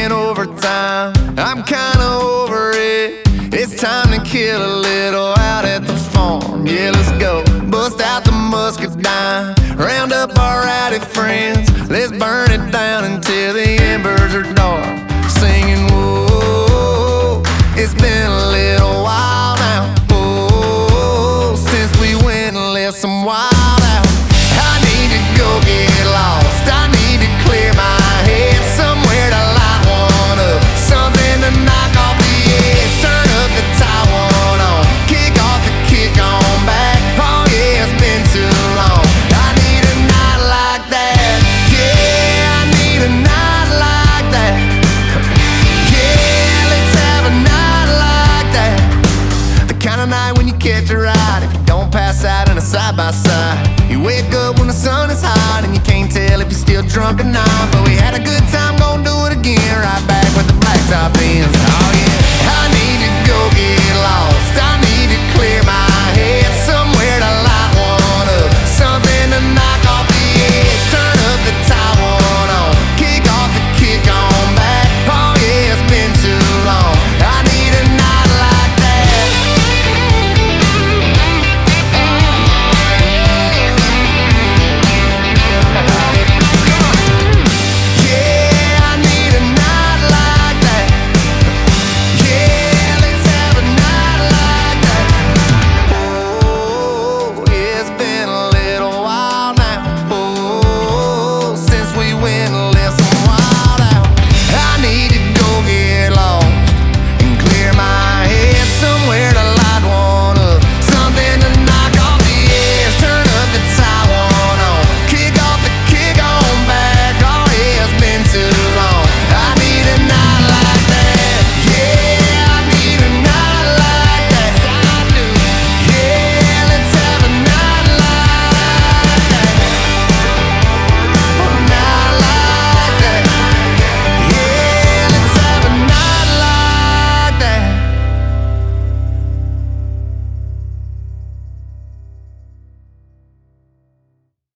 working overtime. I'm kinda over it. It's time to kill a little out at the farm. Yeah, let's go. Bust out the muscadine, round up our rowdy friends. Let's burn it down until the embers are dark. Singing, whoa, it's been a little while now. Whoa, since we went and left some wild out. I need to go get lost. I need to clear my head, somewhere to light one up, something to knock off the edge. Turn up the Taiwan on, kick off the kick on back. Oh yeah, it's been too long. I need a night like that. Yeah, I need a night like that. Yeah, let's have a night like that. The kind of night when you catch a ride, if you don't pass out in a side-by-side. You wake up when the sun is hot and you can't tell if you're still drunk or not.